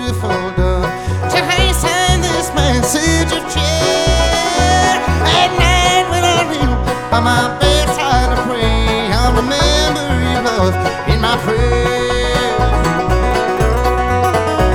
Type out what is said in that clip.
beautiful dove to hasten this message of cheer. At night when I kneel by my bedside to pray, I'll remember your love in my prayer.